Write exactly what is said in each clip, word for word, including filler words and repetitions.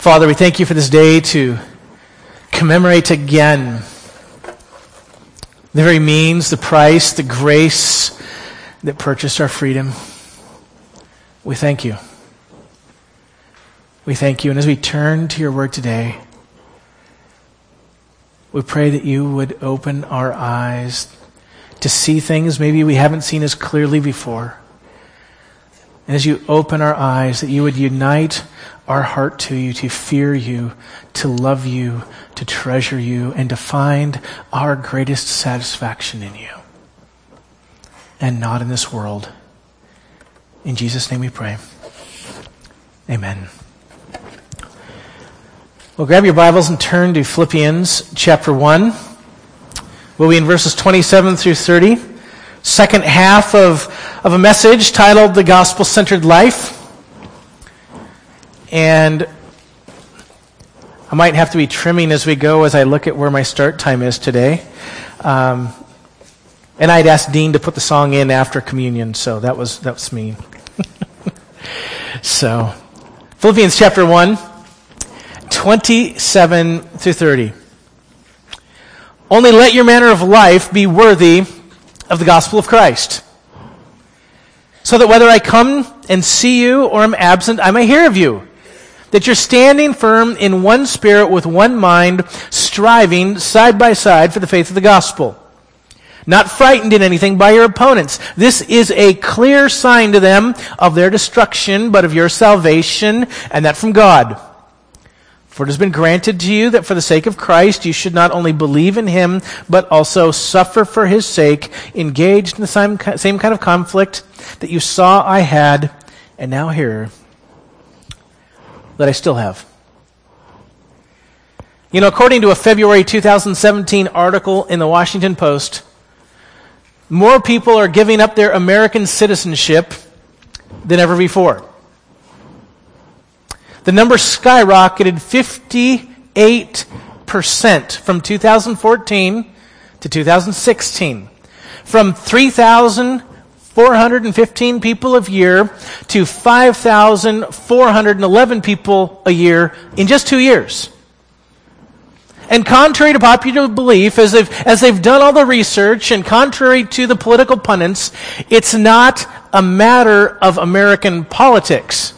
Father, we thank you for this day to commemorate again the very means, the price, the grace that purchased our freedom. We thank you. We thank you. And as we turn to your word today, we pray that you would open our eyes to see things maybe we haven't seen as clearly before. And as you open our eyes, that you would unite our heart to you, to fear you, to love you, to treasure you, and to find our greatest satisfaction in you, and not in this world. In Jesus' name we pray. Amen. Well, grab your Bibles and turn to Philippians chapter one. We'll be in verses twenty-seven through thirty. Second half of, of a message titled The Gospel-Centered Life. And I might have to be trimming as we go as I look at where my start time is today. Um, and I'd asked Dean to put the song in after communion, so that was that was me. So, Philippians chapter one, twenty-seven through thirty. Only let your manner of life be worthy of the gospel of Christ, so that whether I come and see you or am absent, I may hear of you, that you're standing firm in one spirit with one mind, striving side by side for the faith of the gospel, not frightened in anything by your opponents. This is a clear sign to them of their destruction, but of your salvation, and that from God. For it has been granted to you that for the sake of Christ you should not only believe in him, but also suffer for his sake, engaged in the same, same kind of conflict that you saw I had, and now hear that I still have. You know, according to a February two thousand seventeen article in the Washington Post, more people are giving up their American citizenship than ever before. The number skyrocketed fifty-eight percent from two thousand fourteen to two thousand sixteen. From three thousand four hundred fifteen people a year to five thousand four hundred eleven people a year in just two years. And contrary to popular belief, as they've, as they've done all the research, and contrary to the political pundits, it's not a matter of American politics,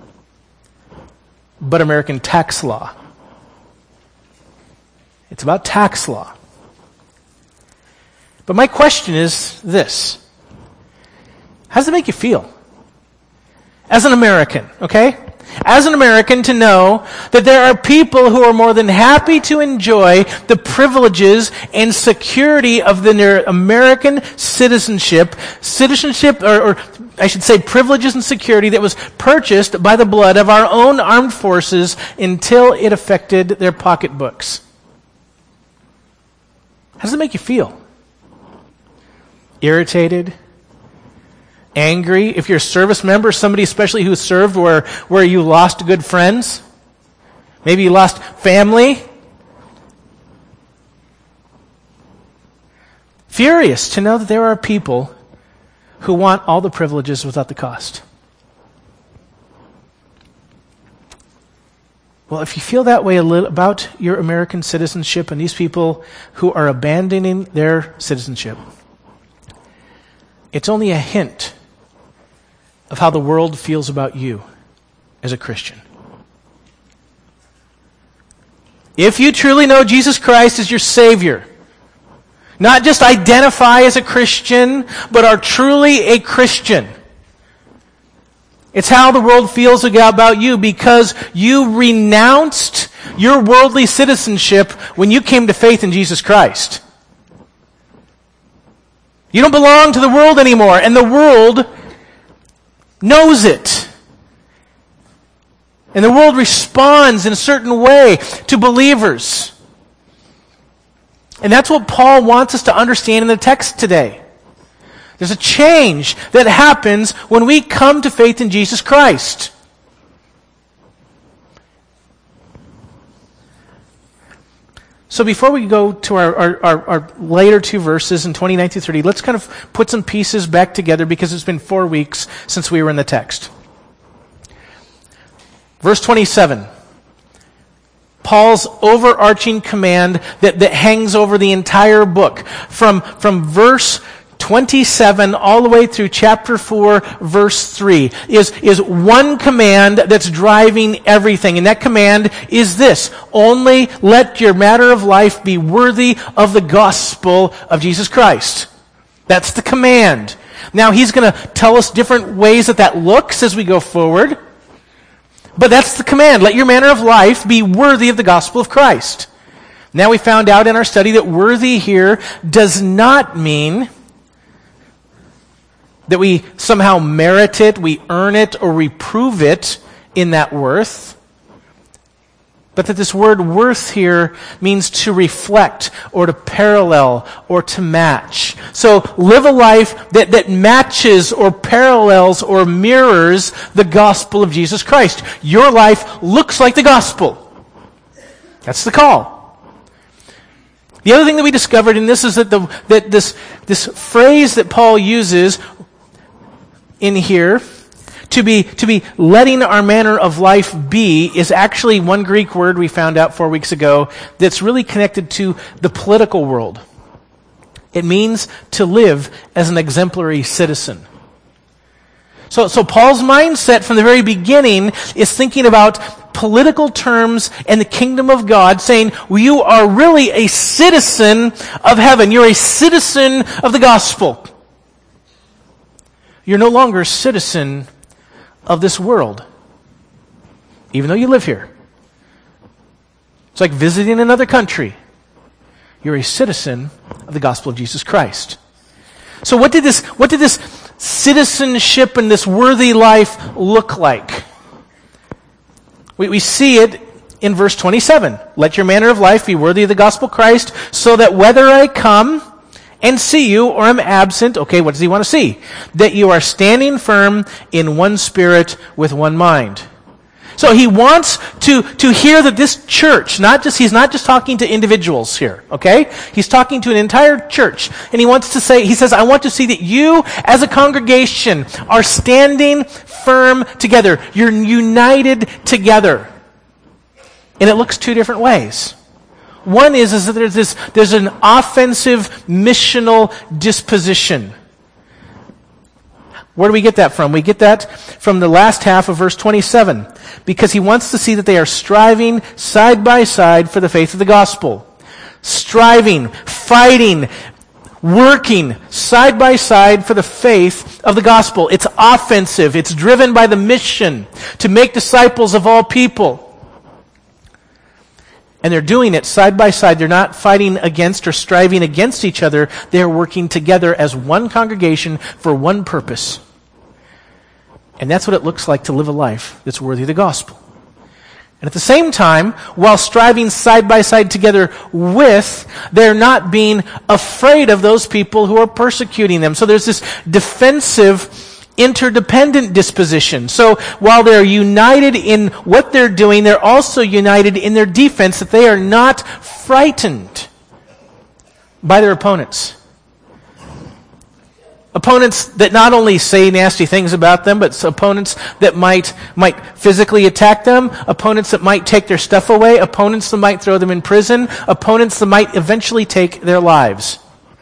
but American tax law. It's about tax law. But my question is this. How does it make you feel? As an American, okay? As an American, to know that there are people who are more than happy to enjoy the privileges and security of their American citizenship, citizenship, or, or I should say privileges and security that was purchased by the blood of our own armed forces until it affected their pocketbooks. How does it make you feel? Irritated? Angry? If you're a service member, somebody especially who served where, where you lost good friends? Maybe you lost family? Furious to know that there are people who want all the privileges without the cost. Well, if you feel that way a little about your American citizenship and these people who are abandoning their citizenship, it's only a hint of how the world feels about you as a Christian. If you truly know Jesus Christ as your Savior, not just identify as a Christian, but are truly a Christian, it's how the world feels about you, because you renounced your worldly citizenship when you came to faith in Jesus Christ. You don't belong to the world anymore, and the world knows it. And the world responds in a certain way to believers. And that's what Paul wants us to understand in the text today. There's a change that happens when we come to faith in Jesus Christ. So before we go to our, our, our, our later two verses in twenty-nine through thirty, let's kind of put some pieces back together because it's been four weeks since we were in the text. Verse twenty-seven. Paul's overarching command that, that hangs over the entire book. From, from verse twenty-seven all the way through chapter four, verse three, is, is one command that's driving everything. And that command is this: only let your matter of life be worthy of the gospel of Jesus Christ. That's the command. Now he's going to tell us different ways that that looks as we go forward. But that's the command. Let your manner of life be worthy of the gospel of Christ. Now we found out in our study that worthy here does not mean that we somehow merit it, we earn it, or we prove it in that worth. But that this word worth here means to reflect, or to parallel, or to match. So live a life that, that matches or parallels or mirrors the gospel of Jesus Christ. Your life looks like the gospel. That's the call. The other thing that we discovered in this is that the that this this phrase that Paul uses in here, to be to be letting our manner of life be, is actually one Greek word we found out four weeks ago that's really connected to the political world. It means to live as an exemplary citizen. So, so Paul's mindset from the very beginning is thinking about political terms and the kingdom of God, saying, well, you are really a citizen of heaven. You're a citizen of the gospel. You're no longer a citizen of this world, even though you live here. It's like visiting another country. You're a citizen of the gospel of Jesus Christ. So what did this, what did this citizenship and this worthy life look like? We, we see it in verse twenty-seven. Let your manner of life be worthy of the gospel of Christ, so that whether I come and see you or am absent, okay, what does he want to see? That you are standing firm in one spirit with one mind. So he wants to, to hear that this church, not just, he's not just talking to individuals here, okay? He's talking to an entire church. And he wants to say, he says, I want to see that you as a congregation are standing firm together. You're united together. And it looks two different ways. One is, is that there's this, there's an offensive missional disposition. Where do we get that from? We get that from the last half of verse twenty-seven. Because he wants to see that they are striving side by side for the faith of the gospel. Striving, fighting, working side by side for the faith of the gospel. It's offensive. It's driven by the mission to make disciples of all people. And they're doing it side by side. They're not fighting against or striving against each other. They're working together as one congregation for one purpose. And that's what it looks like to live a life that's worthy of the gospel. And at the same time, while striving side by side together with, they're not being afraid of those people who are persecuting them. So there's this defensive, interdependent disposition. So while they're united in what they're doing, they're also united in their defense, that they are not frightened by their opponents. Opponents that not only say nasty things about them, but opponents that might might physically attack them, opponents that might take their stuff away, opponents that might throw them in prison, opponents that might eventually take their lives.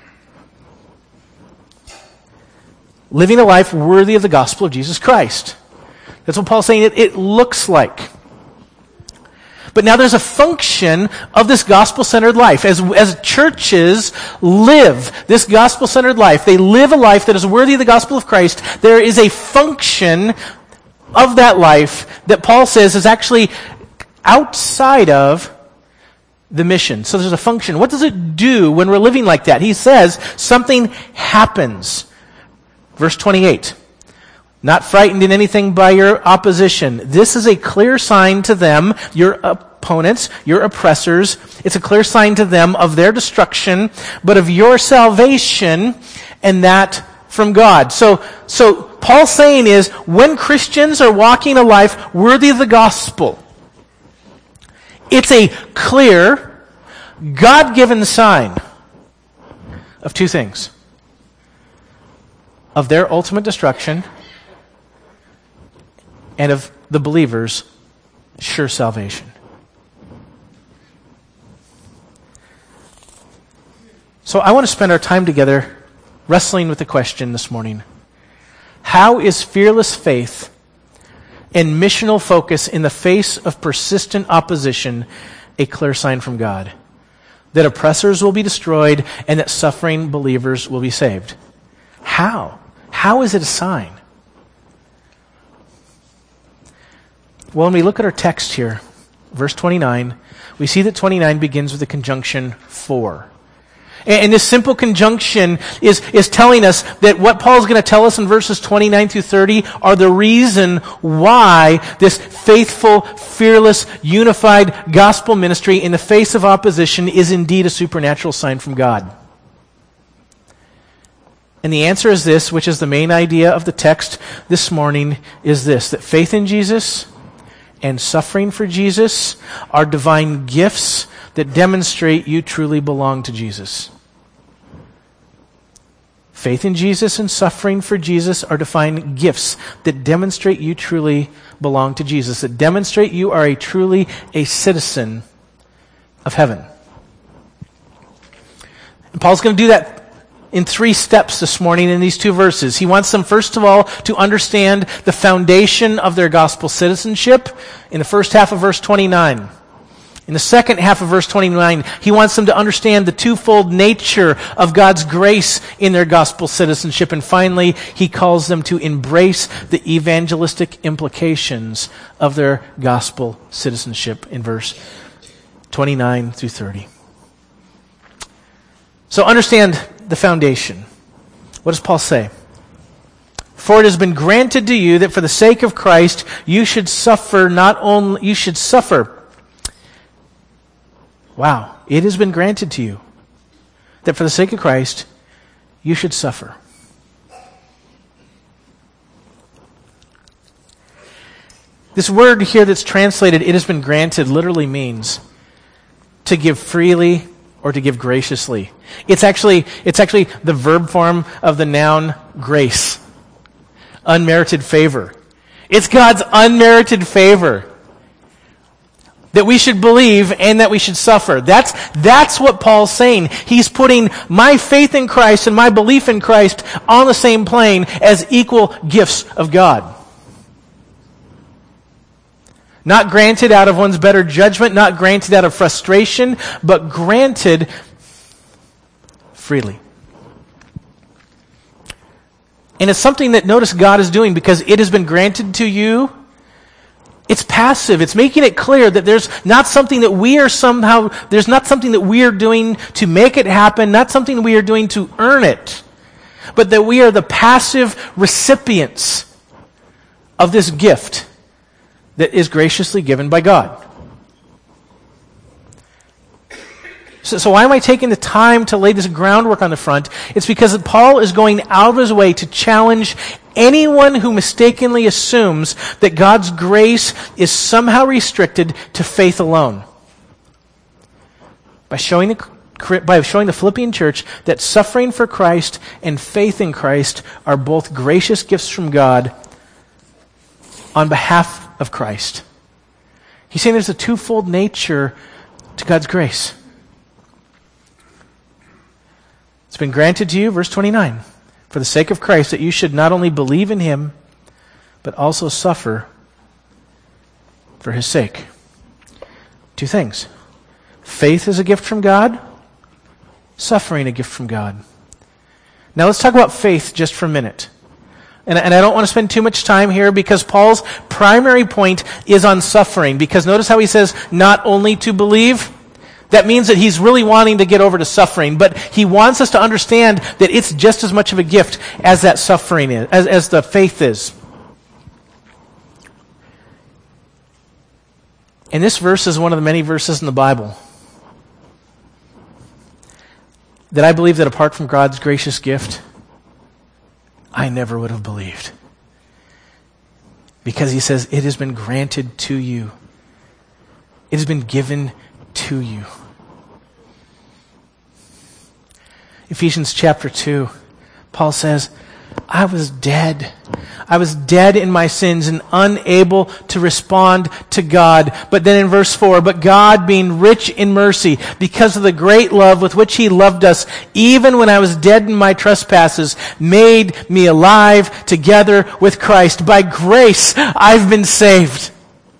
Living a life worthy of the gospel of Jesus Christ. That's what Paul's saying it, it looks like. But now there's a function of this gospel-centered life. As, as churches live this gospel-centered life, they live a life that is worthy of the gospel of Christ, there is a function of that life that Paul says is actually outside of the mission. So there's a function. What does it do when we're living like that? He says something happens. Verse twenty-eight. Not frightened in anything by your opposition. This is a clear sign to them, your opponents, your oppressors. It's a clear sign to them of their destruction, but of your salvation, and that from God. So, so Paul's saying is, when Christians are walking a life worthy of the gospel, it's a clear, God-given sign of two things. Of their ultimate destruction, and of the believer's sure salvation. So I want to spend our time together wrestling with the question this morning. How is fearless faith and missional focus in the face of persistent opposition a clear sign from God that oppressors will be destroyed and that suffering believers will be saved? How? How is it a sign? Well, when we look at our text here, verse twenty-nine, we see that twenty-nine begins with the conjunction for. And this simple conjunction is, is telling us that what Paul's going to tell us in verses twenty-nine through thirty are the reason why this faithful, fearless, unified gospel ministry in the face of opposition is indeed a supernatural sign from God. And the answer is this, which is the main idea of the text this morning, is this, that faith in Jesus and suffering for Jesus are divine gifts that demonstrate you truly belong to Jesus. Faith in Jesus and suffering for Jesus are divine gifts that demonstrate you truly belong to Jesus, that demonstrate you are a truly a citizen of heaven. And Paul's going to do that in three steps this morning in these two verses. He wants them, first of all, to understand the foundation of their gospel citizenship in the first half of verse twenty-nine. In the second half of verse twenty-nine, he wants them to understand the twofold nature of God's grace in their gospel citizenship. And finally, he calls them to embrace the evangelistic implications of their gospel citizenship in verse twenty-nine through thirty. So understand the foundation. What does Paul say? For it has been granted to you that for the sake of Christ you should suffer not only you should suffer. Wow, it has been granted to you that for the sake of Christ you should suffer. This word here that's translated, it has been granted, literally means to give freely or to give graciously. It's actually, it's actually the verb form of the noun grace. Unmerited favor. It's God's unmerited favor that we should believe and that we should suffer. That's, that's what Paul's saying. He's putting my faith in Christ and my belief in Christ on the same plane as equal gifts of God. Not granted out of one's better judgment, not granted out of frustration, but granted freely. And it's something that, notice, God is doing because it has been granted to you. It's passive. It's making it clear that there's not something that we are somehow, there's not something that we are doing to make it happen, not something we are doing to earn it, but that we are the passive recipients of this gift that is graciously given by God. So, so why am I taking the time to lay this groundwork on the front? It's because Paul is going out of his way to challenge anyone who mistakenly assumes that God's grace is somehow restricted to faith alone. By showing the, by showing the Philippian church that suffering for Christ and faith in Christ are both gracious gifts from God on behalf of Christ. He's saying there's a twofold nature to God's grace. It's been granted to you, verse twenty-nine, for the sake of Christ, that you should not only believe in him, but also suffer for his sake. Two things. Faith is a gift from God, suffering a gift from God. Now let's talk about faith just for a minute. And, and I don't want to spend too much time here because Paul's primary point is on suffering. Because notice how he says, not only to believe. That means that he's really wanting to get over to suffering. But he wants us to understand that it's just as much of a gift as that suffering is, as, as the faith is. And this verse is one of the many verses in the Bible that I believe that apart from God's gracious gift, I never would have believed. Because he says, it has been granted to you. It has been given to you. Ephesians chapter two, Paul says, I was dead. I was dead in my sins and unable to respond to God. But then in verse four, but God, being rich in mercy, because of the great love with which he loved us, even when I was dead in my trespasses, made me alive together with Christ. By grace, I've been saved.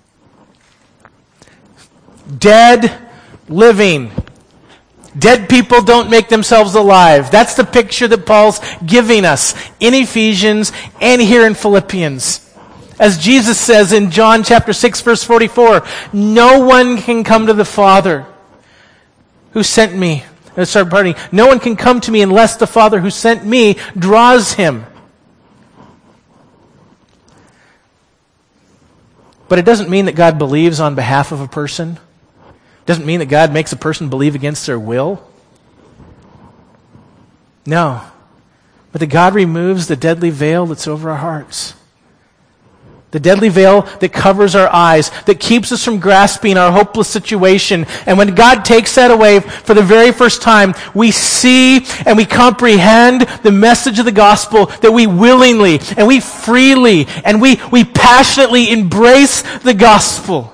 Dead, living. Dead people don't make themselves alive. That's the picture that Paul's giving us in Ephesians and here in Philippians. As Jesus says in John chapter six, verse forty-four, no one can come to the Father who sent me. Uh, sorry, pardon me. No one can come to me unless the Father who sent me draws him. But it doesn't mean that God believes on behalf of a person. Doesn't mean that God makes a person believe against their will. No. But that God removes the deadly veil that's over our hearts. The deadly veil that covers our eyes, that keeps us from grasping our hopeless situation. And when God takes that away for the very first time, we see and we comprehend the message of the gospel that we willingly and we freely and we, we passionately embrace the gospel.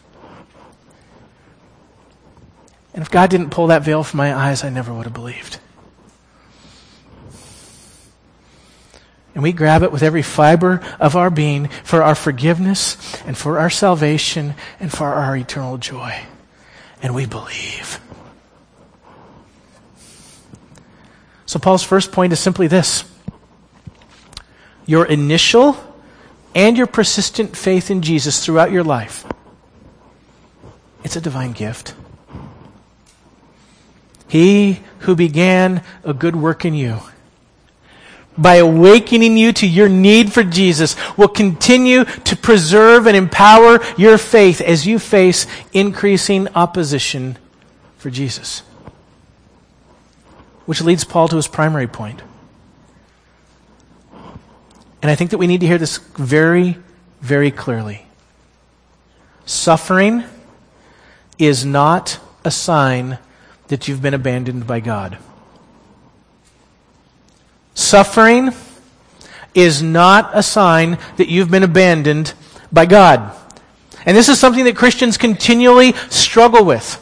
And if God didn't pull that veil from my eyes, I never would have believed. And we grab it with every fiber of our being for our forgiveness and for our salvation and for our eternal joy. And we believe. So Paul's first point is simply this. Your initial and your persistent faith in Jesus throughout your life, it's a divine gift. He who began a good work in you, by awakening you to your need for Jesus, will continue to preserve and empower your faith as you face increasing opposition for Jesus. Which leads Paul to his primary point. And I think that we need to hear this very, very clearly. Suffering is not a sign that you've been abandoned by God. Suffering is not a sign that you've been abandoned by God. And this is something that Christians continually struggle with.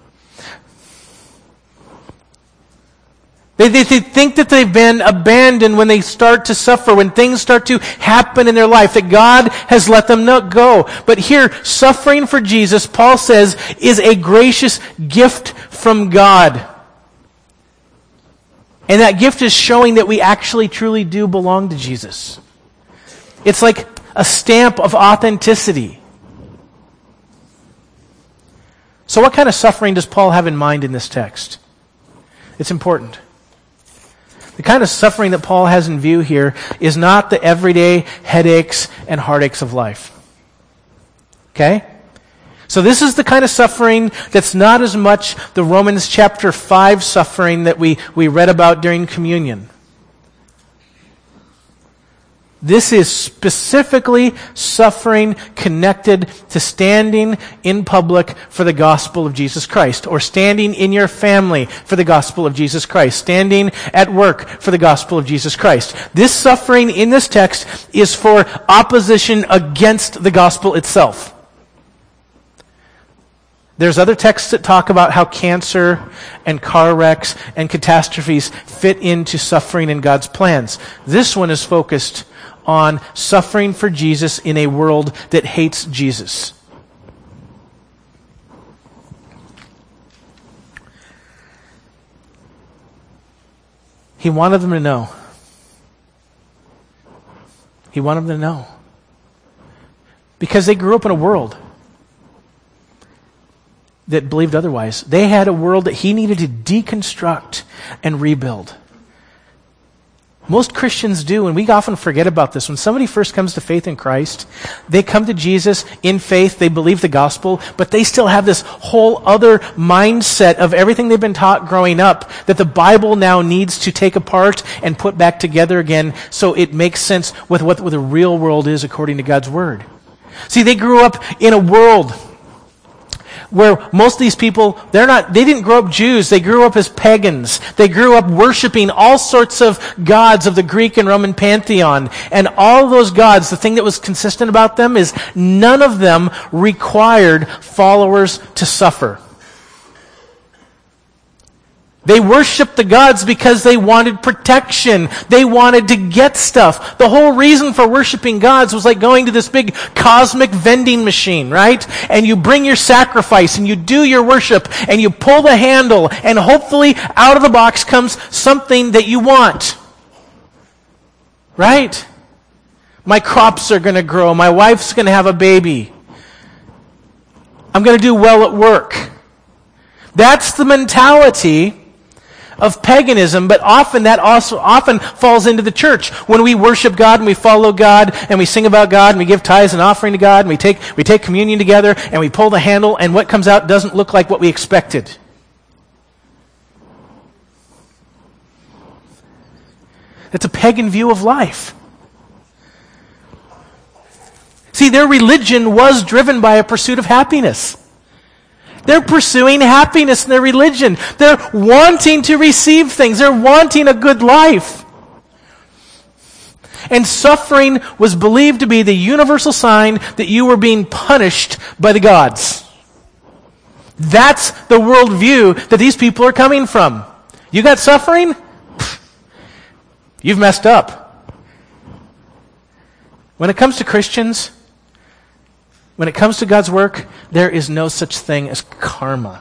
They, they, they think that they've been abandoned when they start to suffer, when things start to happen in their life, that God has let them not go. But here, suffering for Jesus, Paul says, is a gracious gift from God. And that gift is showing that we actually truly do belong to Jesus. It's like a stamp of authenticity. So what kind of suffering does Paul have in mind in this text? It's important. The kind of suffering that Paul has in view here is not the everyday headaches and heartaches of life. Okay? So this is the kind of suffering that's not as much the Romans chapter five suffering that we, we read about during communion. This is specifically suffering connected to standing in public for the gospel of Jesus Christ, or standing in your family for the gospel of Jesus Christ, standing at work for the gospel of Jesus Christ. This suffering in this text is for opposition against the gospel itself. There's other texts that talk about how cancer and car wrecks and catastrophes fit into suffering in God's plans. This one is focused on suffering for Jesus in a world that hates Jesus. He wanted them to know. He wanted them to know. Because they grew up in a world that believed otherwise. They had a world that he needed to deconstruct and rebuild. Most Christians do, and we often forget about this. When somebody first comes to faith in Christ, they come to Jesus in faith, they believe the gospel, but they still have this whole other mindset of everything they've been taught growing up that the Bible now needs to take apart and put back together again so it makes sense with what the real world is according to God's Word. See, they grew up in a world where most of these people, they're not, they didn't grow up Jews. They grew up as pagans. They grew up worshiping all sorts of gods of the Greek and Roman pantheon. And all of those gods, the thing that was consistent about them is none of them required followers to suffer. They worshiped the gods because they wanted protection. They wanted to get stuff. The whole reason for worshiping gods was like going to this big cosmic vending machine, right? And you bring your sacrifice and you do your worship and you pull the handle and hopefully out of the box comes something that you want. Right? My crops are going to grow. My wife's going to have a baby. I'm going to do well at work. That's the mentality of paganism, but often that also often falls into the church. When we worship God and we follow God and we sing about God and we give tithes and offering to God and we take we take communion together and we pull the handle and what comes out doesn't look like what we expected. It's a pagan view of life. See, their religion was driven by a pursuit of happiness. They're pursuing happiness in their religion. They're wanting to receive things. They're wanting a good life. And suffering was believed to be the universal sign that you were being punished by the gods. That's the worldview that these people are coming from. You got suffering? You've messed up. When it comes to Christians, when it comes to God's work, there is no such thing as karma.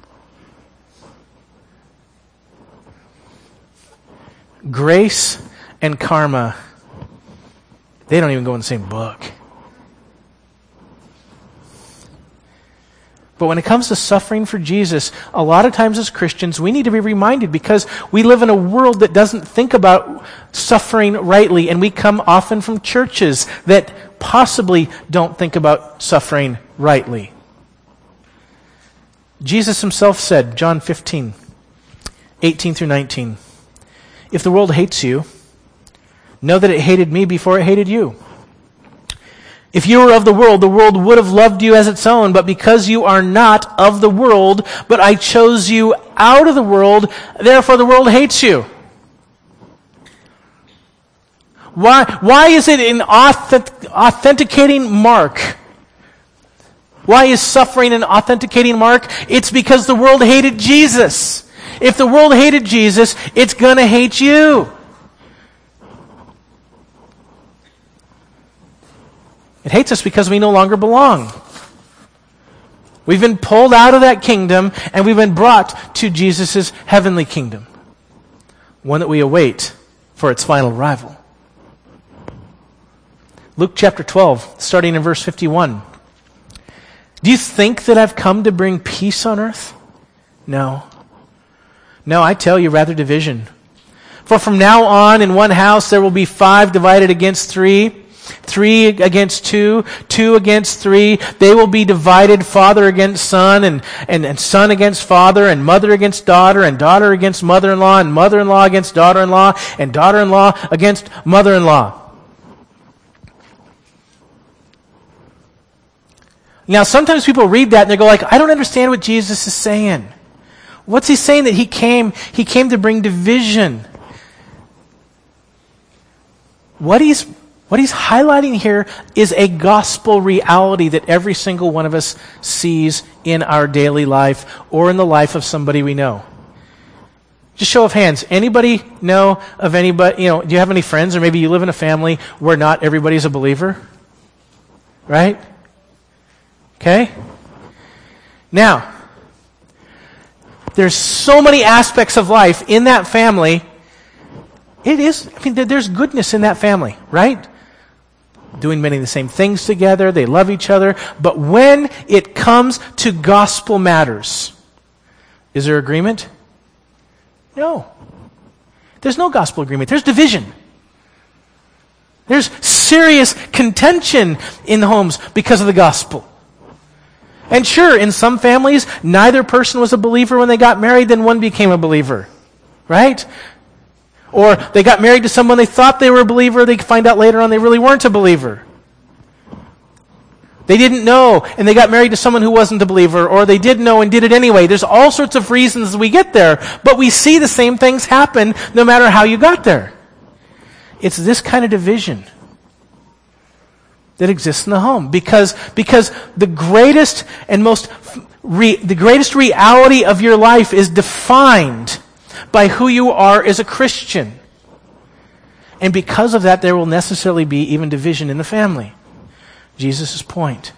Grace and karma, they don't even go in the same book. But when it comes to suffering for Jesus, a lot of times as Christians, we need to be reminded because we live in a world that doesn't think about suffering rightly, and we come often from churches that possibly don't think about suffering rightly. Jesus himself said, John fifteen, eighteen through nineteen, "If the world hates you, know that it hated me before it hated you. If you were of the world, the world would have loved you as its own, but because you are not of the world, but I chose you out of the world, therefore the world hates you." Why, why is it an authentic, authenticating mark? Why is suffering an authenticating mark? It's because the world hated Jesus. If the world hated Jesus, it's going to hate you. It hates us because we no longer belong. We've been pulled out of that kingdom and we've been brought to Jesus' heavenly kingdom, one that we await for its final arrival. Luke chapter twelve, starting in verse fifty-one. "Do you think that I've come to bring peace on earth? No. No, I tell you, rather division. For from now on in one house there will be five divided against three, three against two, two against three. They will be divided, father against son, and, and, and son against father, and mother against daughter, and daughter against mother-in-law, and mother-in-law against daughter-in-law, and daughter-in-law against mother-in-law." Now, sometimes people read that and they go like, I don't understand what Jesus is saying. What's he saying? That he came, he came to bring division. What he's, what he's highlighting here is a gospel reality that every single one of us sees in our daily life or in the life of somebody we know. Just show of hands. Anybody know of anybody, you know, do you have any friends, or maybe you live in a family where not everybody's a believer? Right? Okay? Now, there's so many aspects of life in that family. It is, I mean, there's goodness in that family, right? Doing many of the same things together, they love each other. But when it comes to gospel matters, is there agreement? No. There's no gospel agreement. There's division. There's serious contention in the homes because of the gospel. And sure, in some families, neither person was a believer when they got married, then one became a believer. Right? Or they got married to someone they thought they were a believer, they find out later on they really weren't a believer. They didn't know, and they got married to someone who wasn't a believer, or they did know and did it anyway. There's all sorts of reasons we get there, but we see the same things happen no matter how you got there. It's this kind of division that exists in the home, because because the greatest and most re, the greatest reality of your life is defined by who you are as a Christian, and because of that, there will necessarily be even division in the family. Jesus' point.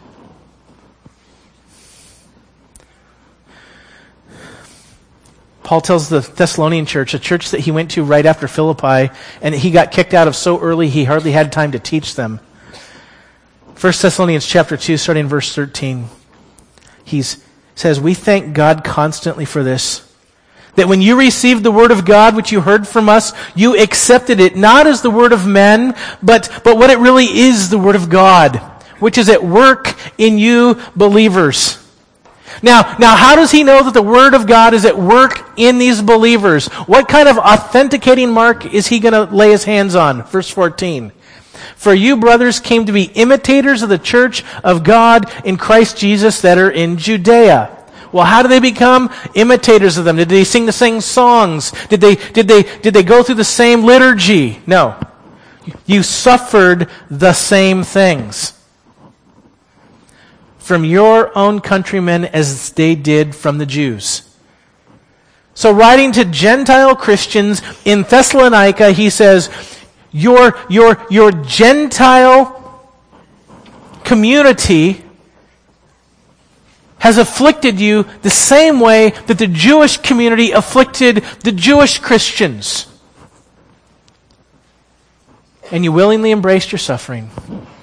Paul tells the Thessalonian church, a church that he went to right after Philippi, and he got kicked out of so early he hardly had time to teach them. First Thessalonians chapter two, starting in verse thirteen, he says, "We thank God constantly for this, that when you received the word of God, which you heard from us, you accepted it not as the word of men, but, but what it really is, the word of God, which is at work in you believers." Now, now, how does he know that the word of God is at work in these believers? What kind of authenticating mark is he going to lay his hands on? Verse fourteen. "For you, brothers, came to be imitators of the church of God in Christ Jesus that are in Judea." Well, how do they become imitators of them? Did they sing the same songs? Did they, did they, did they go through the same liturgy? No. You suffered the same things from your own countrymen as they did from the Jews. So writing to Gentile Christians in Thessalonica, he says, your, your, your Gentile community has afflicted you the same way that the Jewish community afflicted the Jewish Christians. And you willingly embraced your suffering.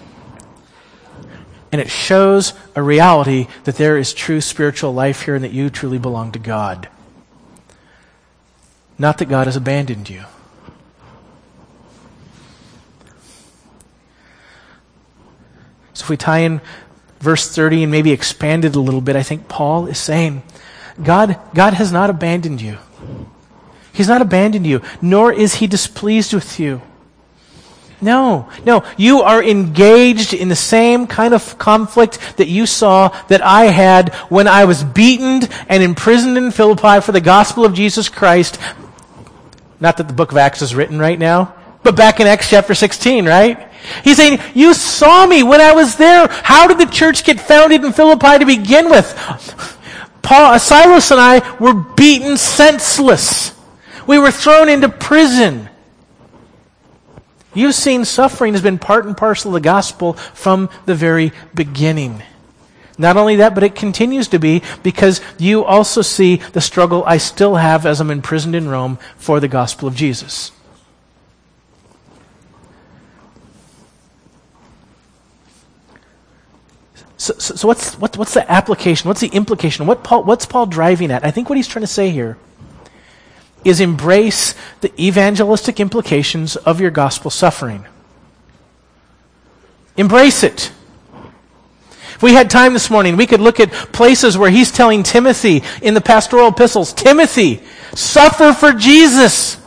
And it shows a reality that there is true spiritual life here and that you truly belong to God. Not that God has abandoned you. So if we tie in verse thirty and maybe expand it a little bit, I think Paul is saying, God, God has not abandoned you. He's not abandoned you, nor is he displeased with you. No, no, you are engaged in the same kind of conflict that you saw that I had when I was beaten and imprisoned in Philippi for the gospel of Jesus Christ. Not that the book of Acts is written right now, but back in Acts chapter sixteen, right? He's saying, you saw me when I was there. How did the church get founded in Philippi to begin with? Paul, Silas and I were beaten senseless. We were thrown into prison. You've seen suffering has been part and parcel of the gospel from the very beginning. Not only that, but it continues to be, because you also see the struggle I still have as I'm imprisoned in Rome for the gospel of Jesus. So, so, so what's what, what's the application? What's the implication? What Paul, what's Paul driving at? I think what he's trying to say here is embrace the evangelistic implications of your gospel suffering. Embrace it. If we had time this morning, we could look at places where he's telling Timothy in the pastoral epistles, Timothy, suffer for Jesus.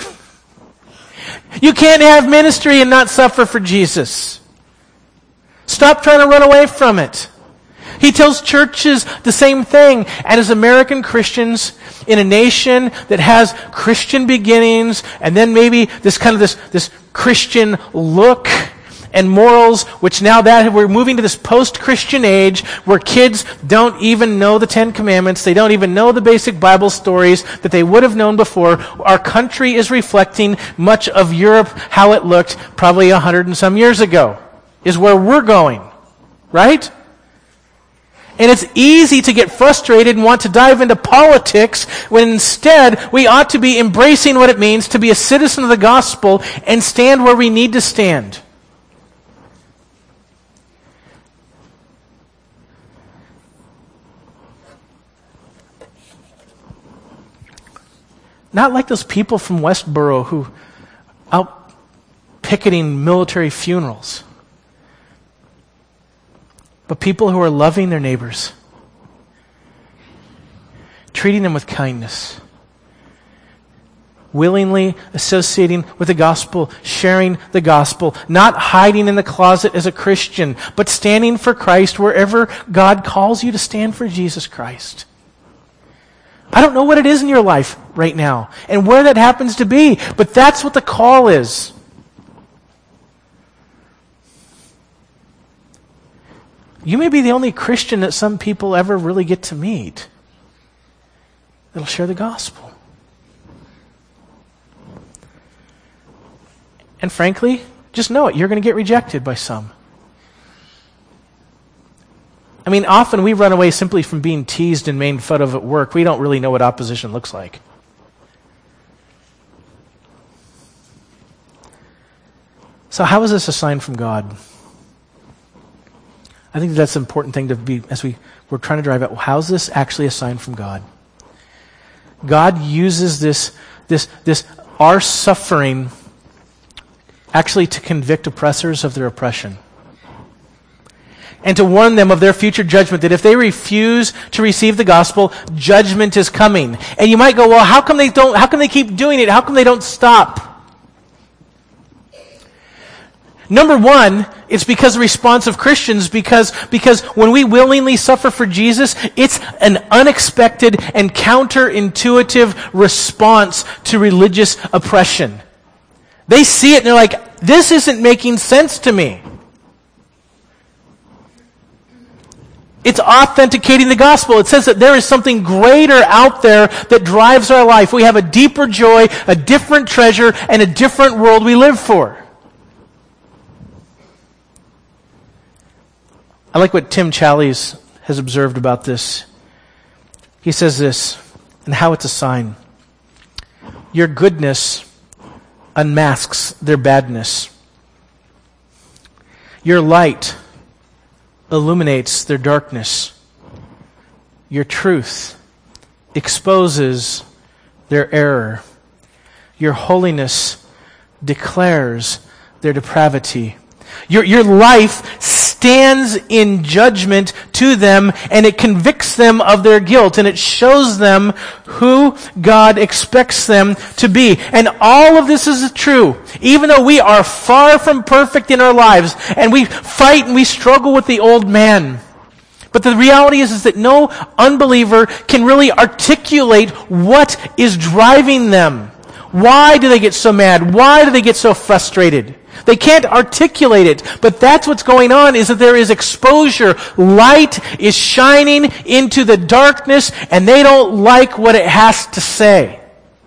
You can't have ministry and not suffer for Jesus. Stop trying to run away from it. He tells churches the same thing. And as American Christians in a nation that has Christian beginnings and then maybe this kind of this, this Christian look and morals, which now that we're moving to this post-Christian age where kids don't even know the Ten Commandments, they don't even know the basic Bible stories that they would have known before. Our country is reflecting much of Europe, how it looked probably a hundred and some years ago, is where we're going, right? And it's easy to get frustrated and want to dive into politics when instead we ought to be embracing what it means to be a citizen of the gospel and stand where we need to stand. Not like those people from Westboro who out picketing military funerals, but people who are loving their neighbors, treating them with kindness, willingly associating with the gospel, sharing the gospel, not hiding in the closet as a Christian, but standing for Christ wherever God calls you to stand for Jesus Christ. I don't know what it is in your life right now and where that happens to be, but that's what the call is. You may be the only Christian that some people ever really get to meet that'll share the gospel. And frankly, just know it, you're going to get rejected by some. I mean, often we run away simply from being teased and made fun of at work. We don't really know what opposition looks like. So how is this a sign from God? I think that's an important thing to be, as we, we're trying to drive at, how is this actually a sign from God? God uses this, this, this, our suffering actually to convict oppressors of their oppression. And to warn them of their future judgment, that if they refuse to receive the gospel, judgment is coming. And you might go, well, how come they don't, how come they keep doing it? How come they don't stop? Number one, it's because of the response of Christians, because, because when we willingly suffer for Jesus, it's an unexpected and counterintuitive response to religious oppression. They see it and they're like, this isn't making sense to me. It's authenticating the gospel. It says that there is something greater out there that drives our life. We have a deeper joy, a different treasure, and a different world we live for. I like what Tim Challies has observed about this. He says this, and how it's a sign. Your goodness unmasks their badness. Your light illuminates their darkness. Your truth exposes their error. Your holiness declares their depravity. Your, your life stands in judgment to them, and it convicts them of their guilt, and it shows them who God expects them to be. And all of this is true, even though we are far from perfect in our lives, and we fight and we struggle with the old man. But the reality is, is that no unbeliever can really articulate what is driving them. Why do they get so mad? Why do they get so frustrated? They can't articulate it, but that's what's going on, is that there is exposure. Light is shining into the darkness, and they don't like what it has to say.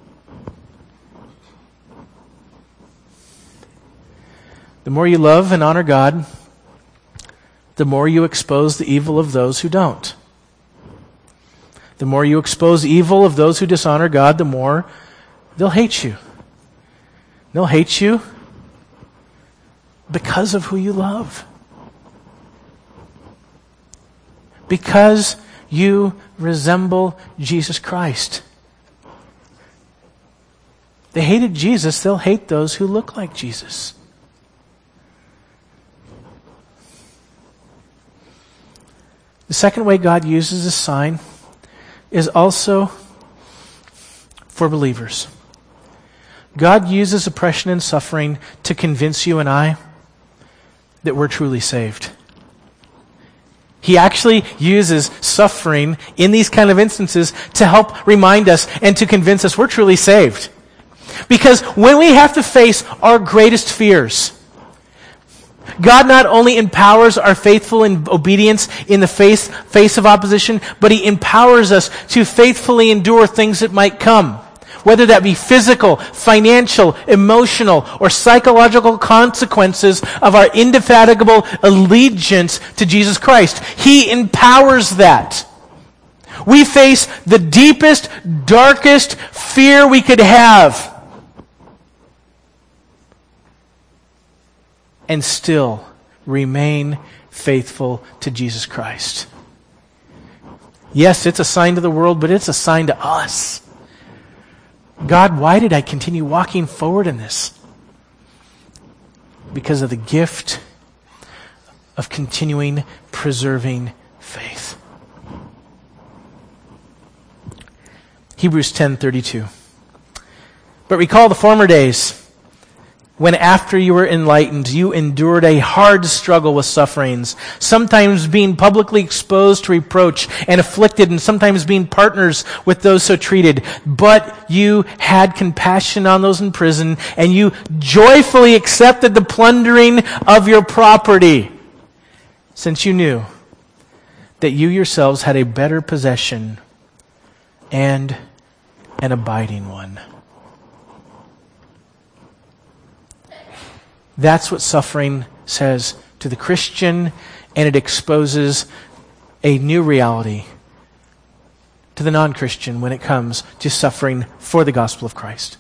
The more you love and honor God, the more you expose the evil of those who don't. The more you expose evil of those who dishonor God, the more they'll hate you. They'll hate you because of who you love. Because you resemble Jesus Christ. They hated Jesus, they'll hate those who look like Jesus. The second way God uses this sign is also for believers. God uses oppression and suffering to convince you and I that we're truly saved. He actually uses suffering in these kind of instances to help remind us and to convince us we're truly saved. Because when we have to face our greatest fears, God not only empowers our faithful in obedience in the face, face of opposition, but He empowers us to faithfully endure things that might come. Whether that be physical, financial, emotional, or psychological consequences of our indefatigable allegiance to Jesus Christ. He empowers that. We face the deepest, darkest fear we could have, and still remain faithful to Jesus Christ. Yes, it's a sign to the world, but it's a sign to us. God, why did I continue walking forward in this? Because of the gift of continuing preserving faith. Hebrews ten thirty-two. But recall the former days, when after you were enlightened, you endured a hard struggle with sufferings, sometimes being publicly exposed to reproach and afflicted, and sometimes being partners with those so treated. But you had compassion on those in prison, and you joyfully accepted the plundering of your property, since you knew that you yourselves had a better possession and an abiding one. That's what suffering says to the Christian, and it exposes a new reality to the non-Christian when it comes to suffering for the gospel of Christ.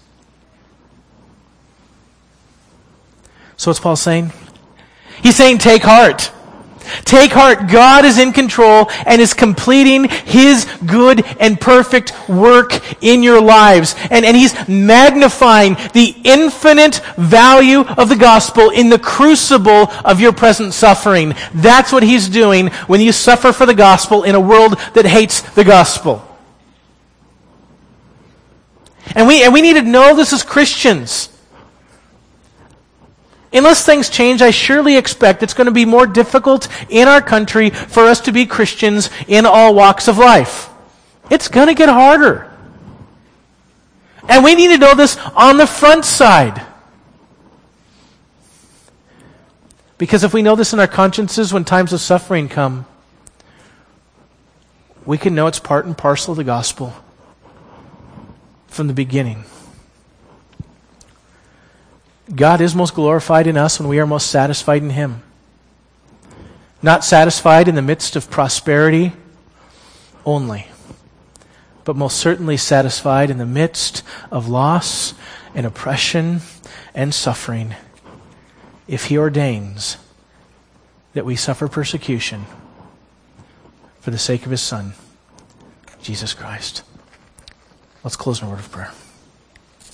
So what's Paul saying? He's saying, take heart. Take heart. God is in control and is completing His good and perfect work in your lives. And, and He's magnifying the infinite value of the gospel in the crucible of your present suffering. That's what He's doing when you suffer for the gospel in a world that hates the gospel. And we, and we need to know this as Christians. Unless things change, I surely expect it's going to be more difficult in our country for us to be Christians in all walks of life. It's going to get harder. And we need to know this on the front side. Because if we know this in our consciences when times of suffering come, we can know it's part and parcel of the gospel from the beginning. God is most glorified in us when we are most satisfied in Him. Not satisfied in the midst of prosperity only, but most certainly satisfied in the midst of loss and oppression and suffering, if He ordains that we suffer persecution for the sake of His Son, Jesus Christ. Let's close in a word of prayer.